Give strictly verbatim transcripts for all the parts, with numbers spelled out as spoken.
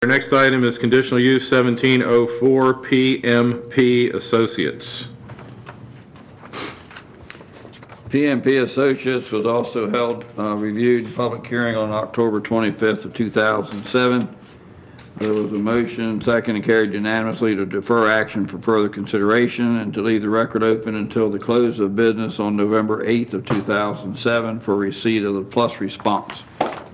Our next item is conditional use seventeen oh four P M P Associates. P M P Associates was also held, uh, reviewed public hearing on October twenty-fifth of two thousand seven. There was a motion, second, and carried unanimously to defer action for further consideration and to leave the record open until the close of business on November eighth of two thousand seven for receipt of the plus response.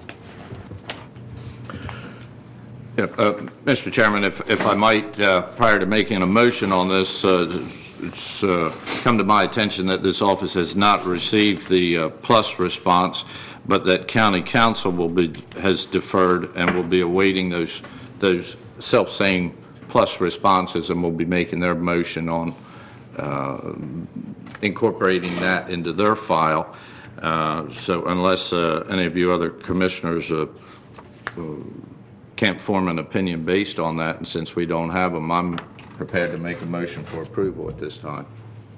Yeah, uh, Mister Chairman, if, if I might, uh, prior to making a motion on this, uh, it's uh, come to my attention that this office has not received the uh, plus response, but that County Council will be has deferred and will be awaiting those those self-same plus responses, and will be making their motion on uh, incorporating that into their file. Uh, so unless uh, any of you other commissioners uh, uh, can't form an opinion based on that, and since we don't have them, I'm prepared to make a motion for approval at this time.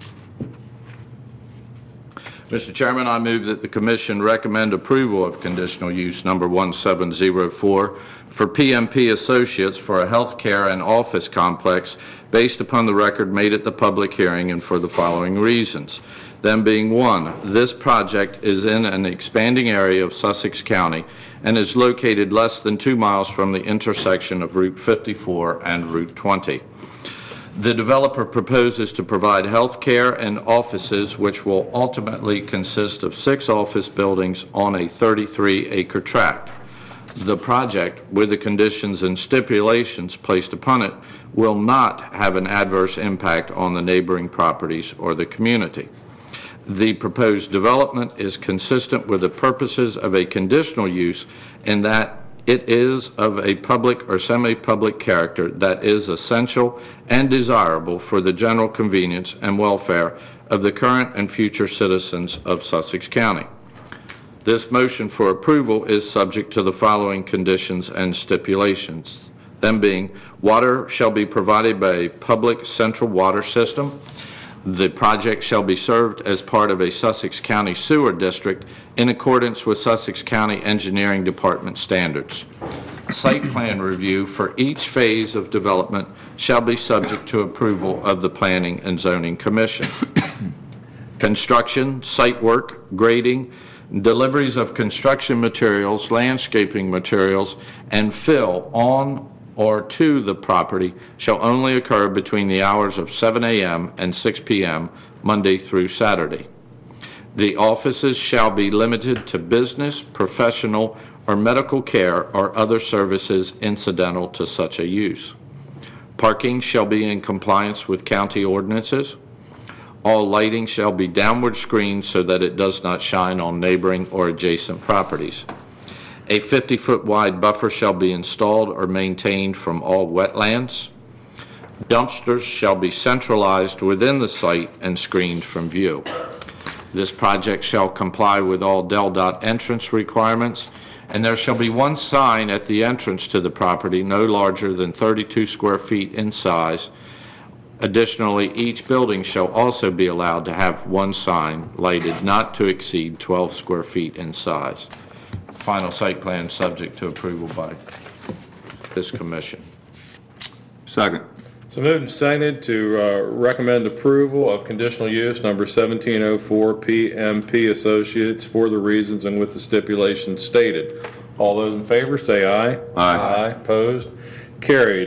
Mister Chairman, I move that the Commission recommend approval of conditional use number one seven zero four for P M P Associates for a healthcare and office complex based upon the record made at the public hearing and for the following reasons. Them being, one, this project is in an expanding area of Sussex County and is located less than two miles from the intersection of Route fifty-four and Route twenty. The developer proposes to provide health care and offices which will ultimately consist of six office buildings on a thirty-three acre tract. The project, with the conditions and stipulations placed upon it, will not have an adverse impact on the neighboring properties or the community. The proposed development is consistent with the purposes of a conditional use in that it is of a public or semi-public character that is essential and desirable for the general convenience and welfare of the current and future citizens of Sussex County. This motion for approval is subject to the following conditions and stipulations, them being, water shall be provided by a public central water system. The project shall be served as part of a Sussex County sewer district in accordance with Sussex County Engineering Department standards. Site plan review for each phase of development shall be subject to approval of the Planning and Zoning Commission. Construction, site work, grading, deliveries of construction materials, landscaping materials, and fill on or to the property shall only occur between the hours of seven a m and six p m Monday through Saturday. The offices shall be limited to business, professional, or medical care or other services incidental to such a use. Parking shall be in compliance with county ordinances. All lighting shall be downward screened so that it does not shine on neighboring or adjacent properties. A fifty foot wide buffer shall be installed or maintained from all wetlands. Dumpsters shall be centralized within the site and screened from view. This project shall comply with all Del Dot entrance requirements, and there shall be one sign at the entrance to the property no larger than thirty-two square feet in size. Additionally, each building shall also be allowed to have one sign lighted not to exceed twelve square feet in size. Final site plan subject to approval by this commission. Second. So moved and seconded to uh, recommend approval of conditional use number seventeen oh four P M P Associates for the reasons and with the stipulations stated. All those in favor say aye. Aye. Aye. Opposed? Carried.